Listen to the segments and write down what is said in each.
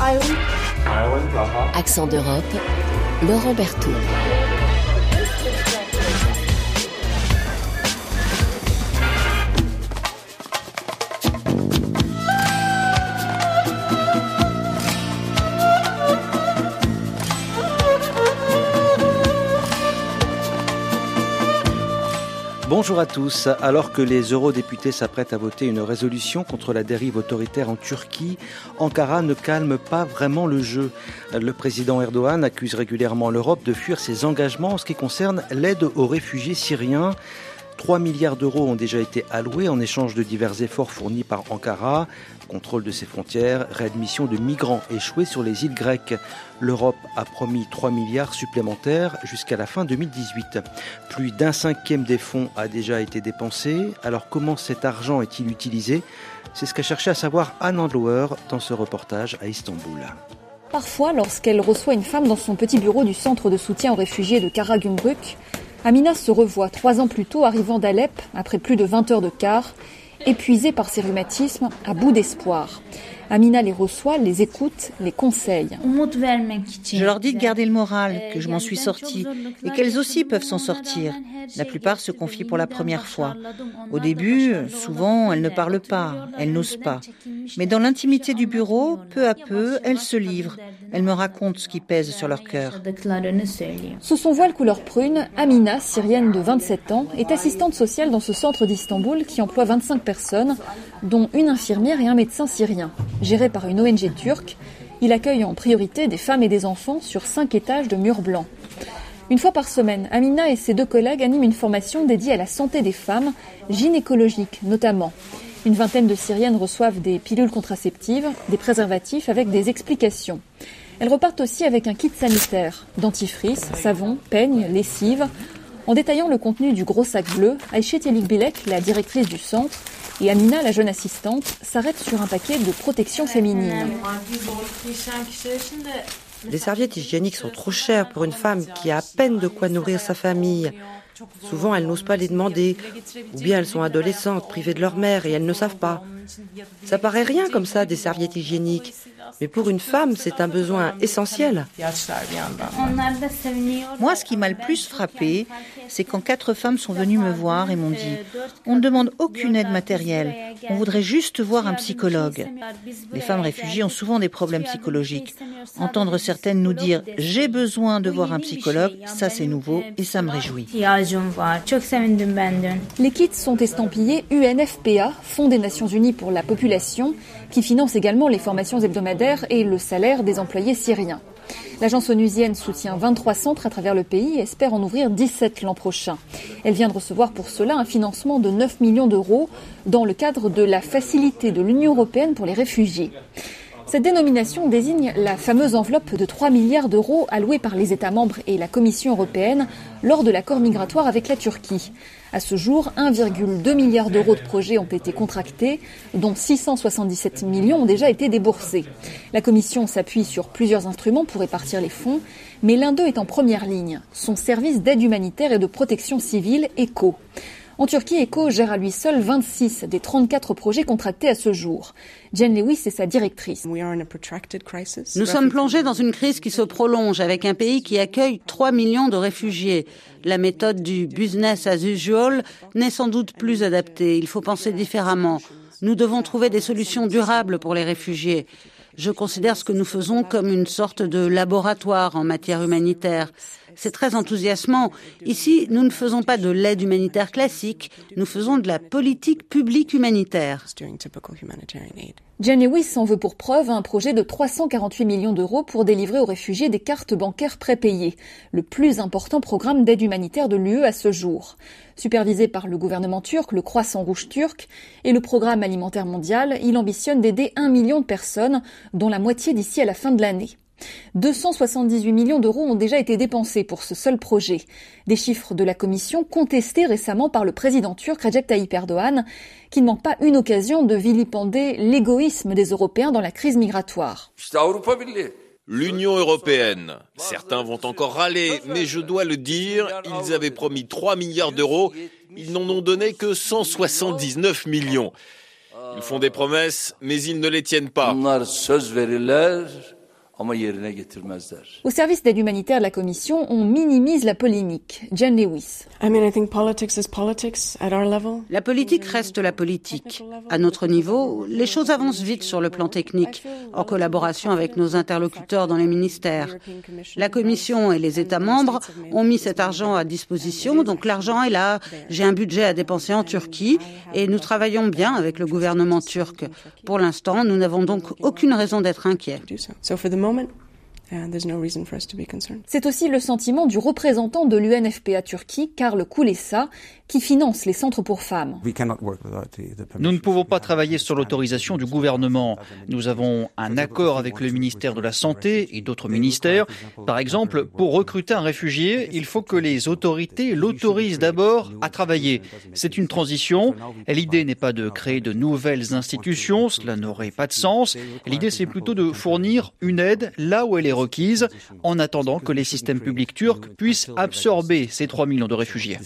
Accent d'Europe, Laurent Berthoud. Bonjour à tous. Alors que les eurodéputés s'apprêtent à voter une résolution contre la dérive autoritaire en Turquie, Ankara ne calme pas vraiment le jeu. Le président Erdogan accuse régulièrement l'Europe de fuir ses engagements en ce qui concerne l'aide aux réfugiés syriens. 3 milliards d'euros ont déjà été alloués en échange de divers efforts fournis par Ankara. Contrôle de ses frontières, réadmission de migrants échoués sur les îles grecques. L'Europe a promis 3 milliards supplémentaires jusqu'à la fin 2018. Plus d'un cinquième des fonds a déjà été dépensé. Alors comment cet argent est-il utilisé ? C'est ce qu'a cherché à savoir Anne Andlauer dans ce reportage à Istanbul. Parfois, lorsqu'elle reçoit une femme dans son petit bureau du centre de soutien aux réfugiés de Karagümrük, Amina se revoit 3 ans plus tôt arrivant d'Alep, après plus de 20 heures de car, épuisée par ses rhumatismes, à bout d'espoir. Amina les reçoit, les écoute, les conseille. Je leur dis de garder le moral, que je m'en suis sortie et qu'elles aussi peuvent s'en sortir. La plupart se confient pour la première fois. Au début, souvent, elles ne parlent pas, elles n'osent pas. Mais dans l'intimité du bureau, peu à peu, elles se livrent. Elles me racontent ce qui pèse sur leur cœur. Sous son voile couleur prune, Amina, syrienne de 27 ans, est assistante sociale dans ce centre d'Istanbul qui emploie 25 personnes, dont une infirmière et un médecin syrien. Géré par une ONG turque, il accueille en priorité des femmes et des enfants sur 5 étages de murs blancs. Une fois par semaine, Amina et ses 2 collègues animent une formation dédiée à la santé des femmes, gynécologique notamment. Une vingtaine de Syriennes reçoivent des pilules contraceptives, des préservatifs avec des explications. Elles repartent aussi avec un kit sanitaire, dentifrice, savon, peigne, lessive. En détaillant le contenu du gros sac bleu, Ayşe Çelikbilek, la directrice du centre, et Amina, la jeune assistante, s'arrête sur un paquet de protection féminine. Les serviettes hygiéniques sont trop chères pour une femme qui a à peine de quoi nourrir sa famille. Souvent, elles n'osent pas les demander, ou bien elles sont adolescentes, privées de leur mère et elles ne savent pas. Ça paraît rien comme ça, des serviettes hygiéniques. Mais pour une femme, c'est un besoin essentiel. Moi, ce qui m'a le plus frappé, c'est quand 4 femmes sont venues me voir et m'ont dit « On ne demande aucune aide matérielle, on voudrait juste voir un psychologue ». Les femmes réfugiées ont souvent des problèmes psychologiques. Entendre certaines nous dire « J'ai besoin de voir un psychologue », ça c'est nouveau et ça me réjouit. Les kits sont estampillés UNFPA, Fonds des Nations Unies pour la population, qui finance également les formations hebdomadaires et le salaire des employés syriens. L'agence onusienne soutient 23 centres à travers le pays et espère en ouvrir 17 l'an prochain. Elle vient de recevoir pour cela un financement de 9 millions d'euros dans le cadre de la facilité de l'Union européenne pour les réfugiés. Cette dénomination désigne la fameuse enveloppe de 3 milliards d'euros allouée par les États membres et la Commission européenne lors de l'accord migratoire avec la Turquie. À ce jour, 1,2 milliard d'euros de projets ont été contractés, dont 677 millions ont déjà été déboursés. La Commission s'appuie sur plusieurs instruments pour répartir les fonds, mais l'un d'eux est en première ligne, son service d'aide humanitaire et de protection civile, ECHO. En Turquie, ECHO gère à lui seul 26 des 34 projets contractés à ce jour. Jen Lewis est sa directrice. Nous sommes plongés dans une crise qui se prolonge avec un pays qui accueille 3 millions de réfugiés. La méthode du business as usual n'est sans doute plus adaptée. Il faut penser différemment. Nous devons trouver des solutions durables pour les réfugiés. Je considère ce que nous faisons comme une sorte de laboratoire en matière humanitaire. C'est très enthousiasmant. Ici, nous ne faisons pas de l'aide humanitaire classique, nous faisons de la politique publique humanitaire. Jen Lewis en veut pour preuve un projet de 348 millions d'euros pour délivrer aux réfugiés des cartes bancaires prépayées, le plus important programme d'aide humanitaire de l'UE à ce jour. Supervisé par le gouvernement turc, le Croissant Rouge turc et le Programme alimentaire mondial, il ambitionne d'aider 1 million de personnes, dont la moitié d'ici à la fin de l'année. 278 millions d'euros ont déjà été dépensés pour ce seul projet. Des chiffres de la Commission contestés récemment par le président turc Recep Tayyip Erdogan, qui ne manque pas une occasion de vilipender l'égoïsme des Européens dans la crise migratoire. L'Union européenne. Certains vont encore râler, mais je dois le dire, ils avaient promis 3 milliards d'euros, ils n'en ont donné que 179 millions. Ils font des promesses, mais ils ne les tiennent pas. Au service d'aide humanitaire de la Commission, on minimise la polémique. Jen Lewis. La politique reste la politique. À notre niveau, les choses avancent vite sur le plan technique, en collaboration avec nos interlocuteurs dans les ministères. La Commission et les États membres ont mis cet argent à disposition, donc l'argent est là. J'ai un budget à dépenser en Turquie et nous travaillons bien avec le gouvernement turc. Pour l'instant, nous n'avons donc aucune raison d'être inquiets. C'est aussi le sentiment du représentant de l'UNFPA Turquie, Karl Kulesa, qui finance les centres pour femmes. Nous ne pouvons pas travailler sur l'autorisation du gouvernement. Nous avons un accord avec le ministère de la Santé et d'autres ministères. Par exemple, pour recruter un réfugié, il faut que les autorités l'autorisent d'abord à travailler. C'est une transition. L'idée n'est pas de créer de nouvelles institutions, cela n'aurait pas de sens. L'idée, c'est plutôt de fournir une aide là où elle est requise, en attendant que les systèmes publics turcs puissent absorber ces 3 millions de réfugiés.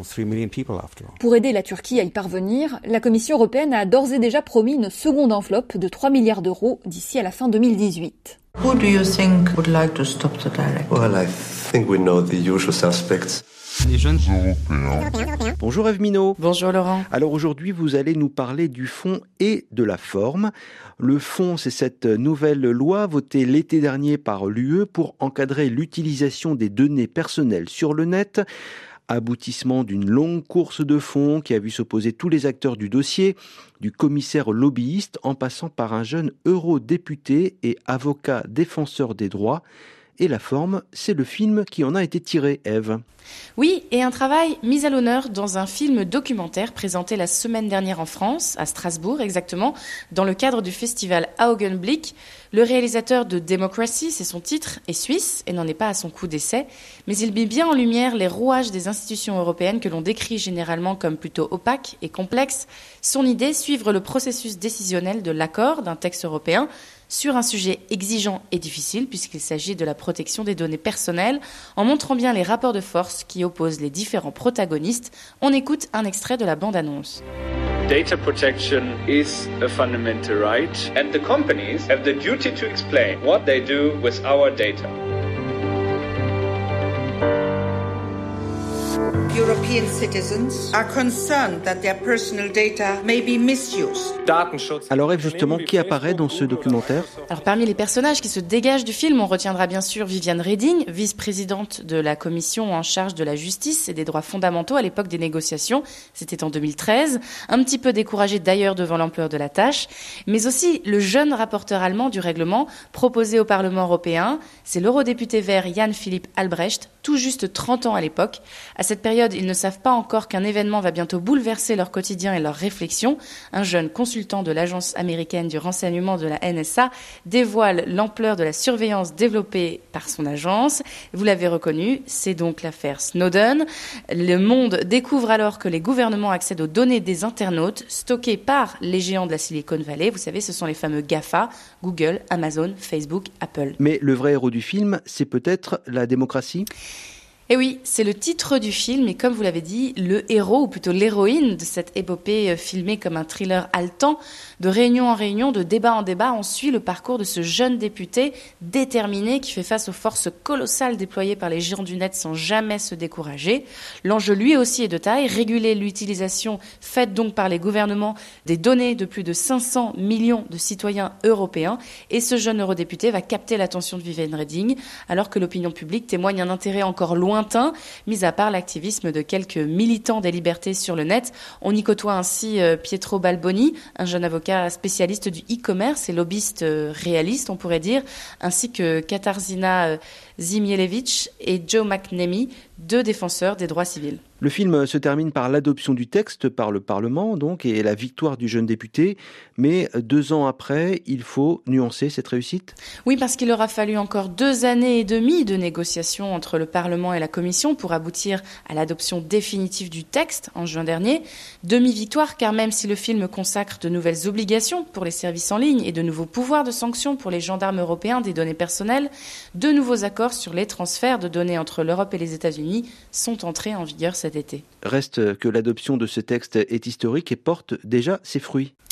Pour aider la Turquie à y parvenir, la Commission européenne a d'ores et déjà promis une seconde enveloppe de 3 milliards d'euros d'ici à la fin 2018. Who do you think would like to stop the direct? Well, I think we know the usual suspects. Les jeunes européens. Bonjour Ève Minot. Bonjour Laurent. Alors aujourd'hui, vous allez nous parler du fond et de la forme. Le fond, c'est cette nouvelle loi votée l'été dernier par l'UE pour encadrer l'utilisation des données personnelles sur le net. Aboutissement d'une longue course de fond qui a vu s'opposer tous les acteurs du dossier, du commissaire lobbyiste en passant par un jeune eurodéputé et avocat défenseur des droits. Et la forme, c'est le film qui en a été tiré, Ève. Oui, et un travail mis à l'honneur dans un film documentaire présenté la semaine dernière en France, à Strasbourg exactement, dans le cadre du festival Augenblick. Le réalisateur de Democracy, c'est son titre, est suisse et n'en est pas à son coup d'essai, mais il met bien en lumière les rouages des institutions européennes que l'on décrit généralement comme plutôt opaques et complexes. Son idée, suivre le processus décisionnel de l'accord d'un texte européen sur un sujet exigeant et difficile, puisqu'il s'agit de la protection des données personnelles, en montrant bien les rapports de force qui opposent les différents protagonistes. On écoute un extrait de la bande-annonce. Data protection is a fundamental right, and the companies have the duty to explain what they do with our data. European citizens are concerned that their personal data may be misused. Alors Ève, justement, qui apparaît dans ce documentaire ? Alors parmi les personnages qui se dégagent du film, on retiendra bien sûr Viviane Reding, vice-présidente de la commission en charge de la justice et des droits fondamentaux à l'époque des négociations, c'était en 2013, un petit peu découragée d'ailleurs devant l'ampleur de la tâche, mais aussi le jeune rapporteur allemand du règlement proposé au Parlement européen, c'est l'eurodéputé vert Jan-Philipp Albrecht, tout juste 30 ans à l'époque. À cette période, ils ne savent pas encore qu'un événement va bientôt bouleverser leur quotidien et leurs réflexions. Un jeune consultant de l'agence américaine du renseignement de la NSA dévoile l'ampleur de la surveillance développée par son agence. Vous l'avez reconnu, c'est donc l'affaire Snowden. Le monde découvre alors que les gouvernements accèdent aux données des internautes stockées par les géants de la Silicon Valley. Vous savez, ce sont les fameux GAFA, Google, Amazon, Facebook, Apple. Mais le vrai héros du film, c'est peut-être la démocratie ? Et oui, c'est le titre du film et comme vous l'avez dit, le héros ou plutôt l'héroïne de cette épopée filmée comme un thriller haletant, de réunion en réunion, de débat en débat, on suit le parcours de ce jeune député déterminé qui fait face aux forces colossales déployées par les géants du net sans jamais se décourager. L'enjeu lui aussi est de taille, réguler l'utilisation faite donc par les gouvernements des données de plus de 500 millions de citoyens européens et ce jeune eurodéputé va capter l'attention de Viviane Reding alors que l'opinion publique témoigne un intérêt encore lointain, mis à part l'activisme de quelques militants des libertés sur le net. On y côtoie ainsi Pietro Balboni, un jeune avocat spécialiste du e-commerce et lobbyiste réaliste, on pourrait dire, ainsi que Katarzyna Zimielewicz et Joe McNamee, deux défenseurs des droits civils. Le film se termine par l'adoption du texte par le Parlement, donc, et la victoire du jeune député. Mais 2 ans après, il faut nuancer cette réussite ? Oui, parce qu'il aura fallu encore 2 années et demie de négociations entre le Parlement et la Commission pour aboutir à l'adoption définitive du texte en juin dernier. Demi-victoire, car même si le film consacre de nouvelles obligations pour les services en ligne et de nouveaux pouvoirs de sanction pour les gendarmes européens des données personnelles, de nouveaux accords sur les transferts de données entre l'Europe et les États-Unis sont entrés en vigueur cet été. Reste que l'adoption de ce texte est historique et porte déjà ses fruits.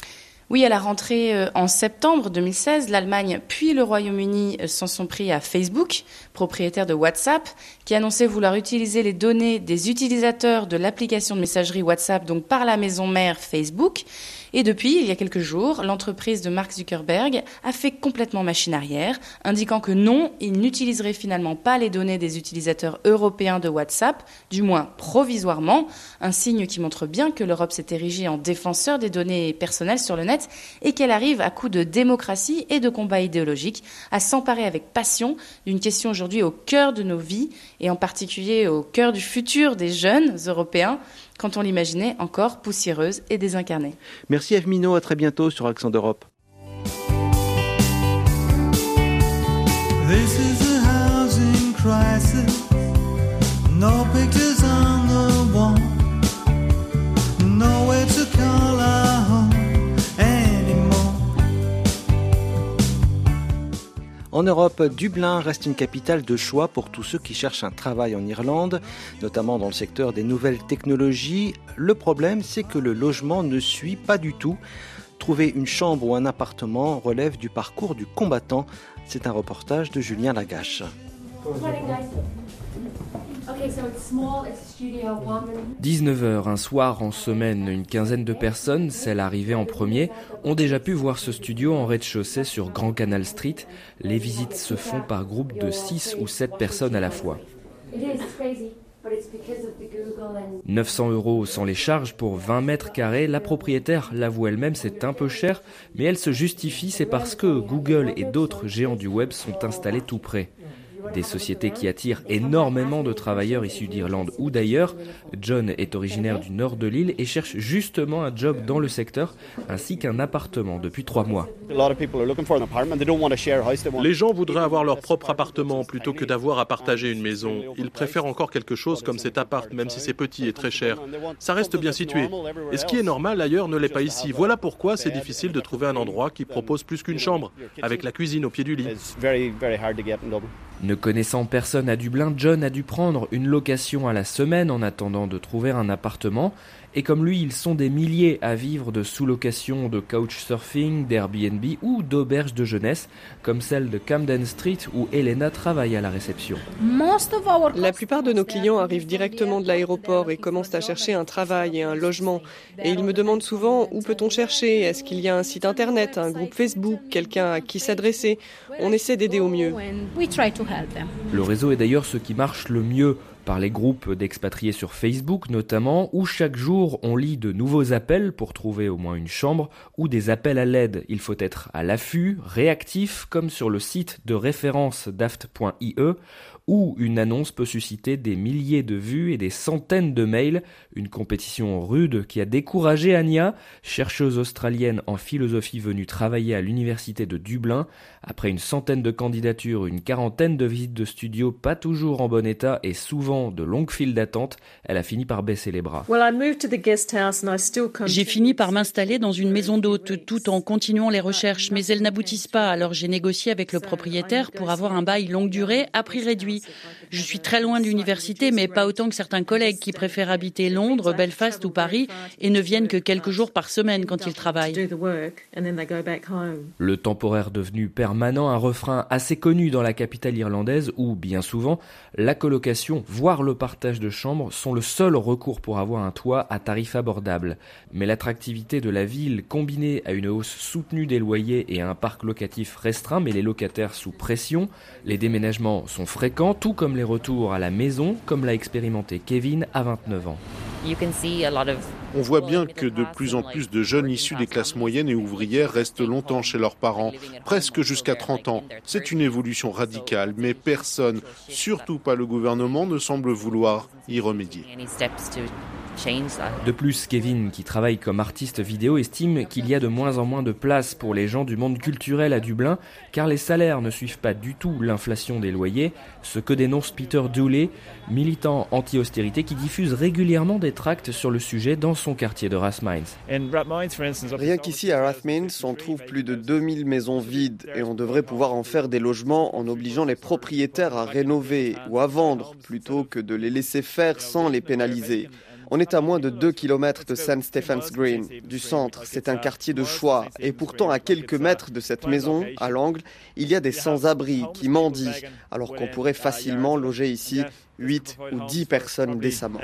Oui, à la rentrée en septembre 2016, l'Allemagne puis le Royaume-Uni s'en sont pris à Facebook, propriétaire de WhatsApp, qui annonçait vouloir utiliser les données des utilisateurs de l'application de messagerie WhatsApp, donc par la maison mère Facebook. Et depuis, il y a quelques jours, l'entreprise de Mark Zuckerberg a fait complètement machine arrière, indiquant que non, il n'utiliserait finalement pas les données des utilisateurs européens de WhatsApp, du moins provisoirement, un signe qui montre bien que l'Europe s'est érigée en défenseur des données personnelles sur le net et qu'elle arrive à coup de démocratie et de combat idéologique à s'emparer avec passion d'une question aujourd'hui au cœur de nos vies et en particulier au cœur du futur des jeunes européens, quand on l'imaginait encore poussiéreuse et désincarnée. Merci Eve Minot, à très bientôt sur Accent d'Europe. This is a housing crisis. No pictures on the wall. Nowhere to call our home anymore. En Europe, Dublin reste une capitale de choix pour tous ceux qui cherchent un travail en Irlande, notamment dans le secteur des nouvelles technologies. Le problème, c'est que le logement ne suit pas du tout. Trouver une chambre ou un appartement relève du parcours du combattant. C'est un reportage de Julien Lagache. 19h, un soir en semaine, une quinzaine de personnes, celles arrivées en premier, ont déjà pu voir ce studio en rez-de-chaussée sur Grand Canal Street. Les visites se font par groupe de 6 ou 7 personnes à la fois. 900 € sans les charges pour 20 mètres carrés. La propriétaire l'avoue elle-même, c'est un peu cher, mais elle se justifie, c'est parce que Google et d'autres géants du web sont installés tout près. Des sociétés qui attirent énormément de travailleurs issus d'Irlande ou d'ailleurs. John est originaire du nord de l'île et cherche justement un job dans le secteur, ainsi qu'un appartement depuis 3 mois. Les gens voudraient avoir leur propre appartement plutôt que d'avoir à partager une maison. Ils préfèrent encore quelque chose comme cet appart, même si c'est petit et très cher. Ça reste bien situé. Et ce qui est normal ailleurs ne l'est pas ici. Voilà pourquoi c'est difficile de trouver un endroit qui propose plus qu'une chambre, avec la cuisine au pied du lit. Ne connaissant personne à Dublin, John a dû prendre une location à la semaine en attendant de trouver un appartement. Et comme lui, ils sont des milliers à vivre de sous-location, de couchsurfing, d'Airbnb ou d'auberges de jeunesse, comme celle de Camden Street où Elena travaille à la réception. La plupart de nos clients arrivent directement de l'aéroport et commencent à chercher un travail et un logement. Et ils me demandent souvent où peut-on chercher, est-ce qu'il y a un site internet, un groupe Facebook, quelqu'un à qui s'adresser. On essaie d'aider au mieux. Le réseau est d'ailleurs ce qui marche le mieux, par les groupes d'expatriés sur Facebook notamment, où chaque jour on lit de nouveaux appels pour trouver au moins une chambre ou des appels à l'aide. Il faut être à l'affût, réactif, comme sur le site de référence daft.ie, où une annonce peut susciter des milliers de vues et des centaines de mails. Une compétition rude qui a découragé Anya, chercheuse australienne en philosophie venue travailler à l'université de Dublin. Après une centaine de candidatures, une quarantaine de visites de studio pas toujours en bon état et souvent de longues files d'attente, elle a fini par baisser les bras. J'ai fini par m'installer dans une maison d'hôte tout en continuant les recherches, mais elles n'aboutissent pas. Alors j'ai négocié avec le propriétaire pour avoir un bail longue durée à prix réduit. Je suis très loin de l'université, mais pas autant que certains collègues qui préfèrent habiter Londres, Belfast ou Paris et ne viennent que quelques jours par semaine quand ils travaillent. Le temporaire devenu permanent, un refrain assez connu dans la capitale irlandaise où, bien souvent, la colocation, voire le partage de chambres sont le seul recours pour avoir un toit à tarif abordable. Mais l'attractivité de la ville, combinée à une hausse soutenue des loyers et à un parc locatif restreint, mais les locataires sous pression, les déménagements sont fréquents, tout comme les retours à la maison, comme l'a expérimenté Kevin à 29 ans. On voit bien que de plus en plus de jeunes issus des classes moyennes et ouvrières restent longtemps chez leurs parents, presque jusqu'à 30 ans. C'est une évolution radicale, mais personne, surtout pas le gouvernement, ne semble vouloir y remédier. De plus, Kevin, qui travaille comme artiste vidéo, estime qu'il y a de moins en moins de place pour les gens du monde culturel à Dublin, car les salaires ne suivent pas du tout l'inflation des loyers, ce que dénonce Peter Dooley, militant anti-austérité qui diffuse régulièrement des tracts sur le sujet dans son quartier de Rathmines. Rien qu'ici à Rathmines, on trouve plus de 2000 maisons vides et on devrait pouvoir en faire des logements en obligeant les propriétaires à rénover ou à vendre plutôt que de les laisser faire sans les pénaliser. On est à moins de 2 km de St. Stephen's Green, du centre. C'est un quartier de choix. Et pourtant, à quelques mètres de cette maison, à l'angle, il y a des sans-abri qui mendient, alors qu'on pourrait facilement loger ici 8 ou 10 personnes décemment.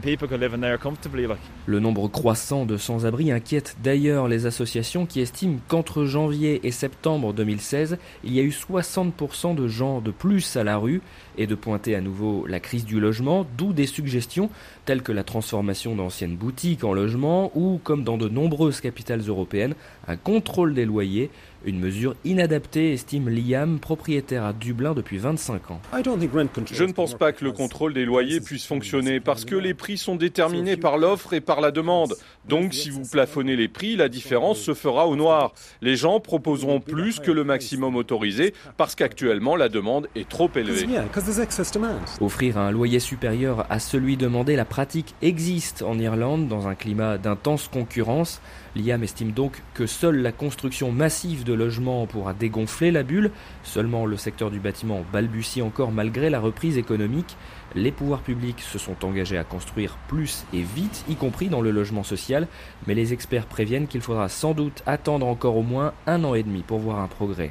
Le nombre croissant de sans-abri inquiète d'ailleurs les associations qui estiment qu'entre janvier et septembre 2016, il y a eu 60% de gens de plus à la rue et de pointer à nouveau la crise du logement, d'où des suggestions telles que la transformation d'anciennes boutiques en logements ou, comme dans de nombreuses capitales européennes, un contrôle des loyers, une mesure inadaptée, estime Liam, propriétaire à Dublin depuis 25 ans. Je ne pense pas que le contrôle des loyers puisse fonctionner parce que les prix sont déterminés par l'offre et par la demande. Donc si vous plafonnez les prix, la différence se fera au noir. Les gens proposeront plus que le maximum autorisé parce qu'actuellement la demande est trop élevée. Offrir un loyer supérieur à celui demandé, la pratique existe en Irlande dans un climat d'intense concurrence. Liam estime donc que seule la construction massive de logements pourra dégonfler la bulle. Seulement le secteur du bâtiment balbutie encore malgré la reprise économique. Les pouvoirs publics se sont engagés à construire plus et vite, y compris dans le logement social. Mais les experts préviennent qu'il faudra sans doute attendre encore au moins 1 an et demi pour voir un progrès.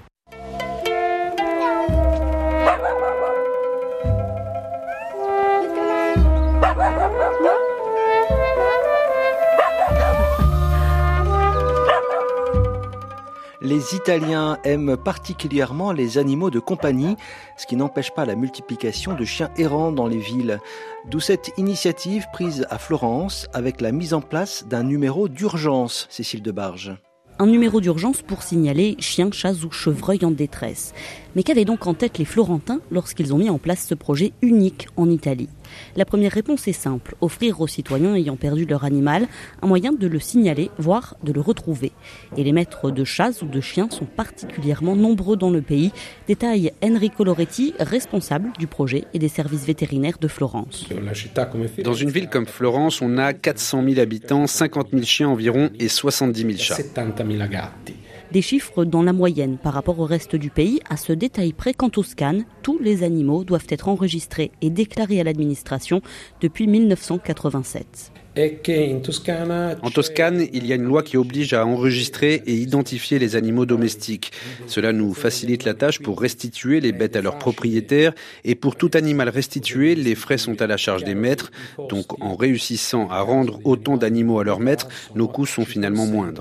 Les Italiens aiment particulièrement les animaux de compagnie, ce qui n'empêche pas la multiplication de chiens errants dans les villes. D'où cette initiative prise à Florence avec la mise en place d'un numéro d'urgence, Cécile Debarge. Un numéro d'urgence pour signaler chiens, chats ou chevreuils en détresse. Mais qu'avaient donc en tête les Florentins lorsqu'ils ont mis en place ce projet unique en Italie ? La première réponse est simple, offrir aux citoyens ayant perdu leur animal un moyen de le signaler, voire de le retrouver. Et les maîtres de chats ou de chiens sont particulièrement nombreux dans le pays, détaille Enrico Loretti, responsable du projet et des services vétérinaires de Florence. Dans une ville comme Florence, on a 400 000 habitants, 50 000 chiens environ et 70 000 chats. Des chiffres dans la moyenne par rapport au reste du pays, à ce détail près qu'en Toscane, tous les animaux doivent être enregistrés et déclarés à l'administration depuis 1987. En Toscane, il y a une loi qui oblige à enregistrer et identifier les animaux domestiques. Cela nous facilite la tâche pour restituer les bêtes à leurs propriétaires et pour tout animal restitué, les frais sont à la charge des maîtres. Donc en réussissant à rendre autant d'animaux à leurs maîtres, nos coûts sont finalement moindres.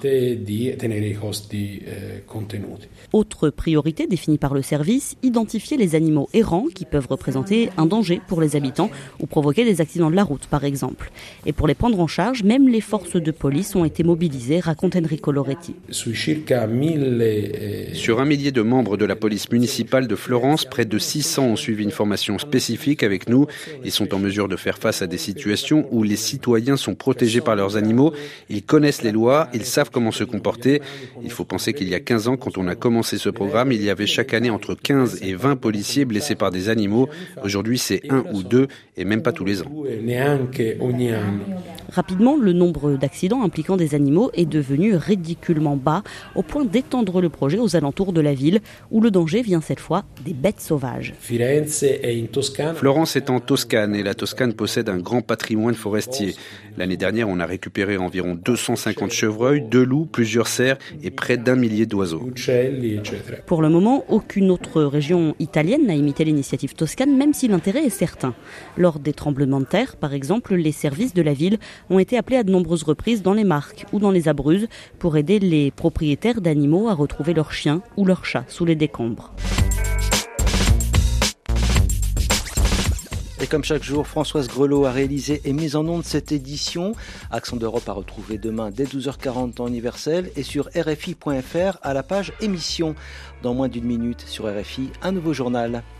Autre priorité définie par le service, identifier les animaux errants qui peuvent représenter un danger pour les habitants ou provoquer des accidents de la route par exemple. Et pour les prendre en charge, même les forces de police ont été mobilisées, raconte Enrico Loretti. Sur 1 millier de membres de la police municipale de Florence, près de 600 ont suivi une formation spécifique avec nous. Ils sont en mesure de faire face à des situations où les citoyens sont protégés par leurs animaux. Ils connaissent les lois, ils savent comment se comporter. Il faut penser qu'il y a 15 ans, quand on a commencé ce programme, il y avait chaque année entre 15 et 20 policiers blessés par des animaux. Aujourd'hui, c'est 1 ou 2 et même pas tous les ans. Rapidement, le nombre d'accidents impliquant des animaux est devenu ridiculement bas, au point d'étendre le projet aux alentours de la ville, où le danger vient cette fois des bêtes sauvages. Florence est en Toscane et la Toscane possède un grand patrimoine forestier. L'année dernière, on a récupéré environ 250 chevreuils, 2 loups, plusieurs cerfs et près d'1 millier d'oiseaux. Pour le moment, aucune autre région italienne n'a imité l'initiative toscane, même si l'intérêt est certain. Lors des tremblements de terre, par exemple, les services de la ville ont été appelés à de nombreuses reprises dans les Marques ou dans les Abruzzes pour aider les propriétaires d'animaux à retrouver leurs chiens ou leurs chats sous les décombres. Et comme chaque jour, Françoise Grelot a réalisé et mis en onde cette édition. Accent d'Europe à retrouver demain dès 12h40 temps universel et sur RFI.fr à la page émission. Dans moins d'1 minute sur RFI, un nouveau journal.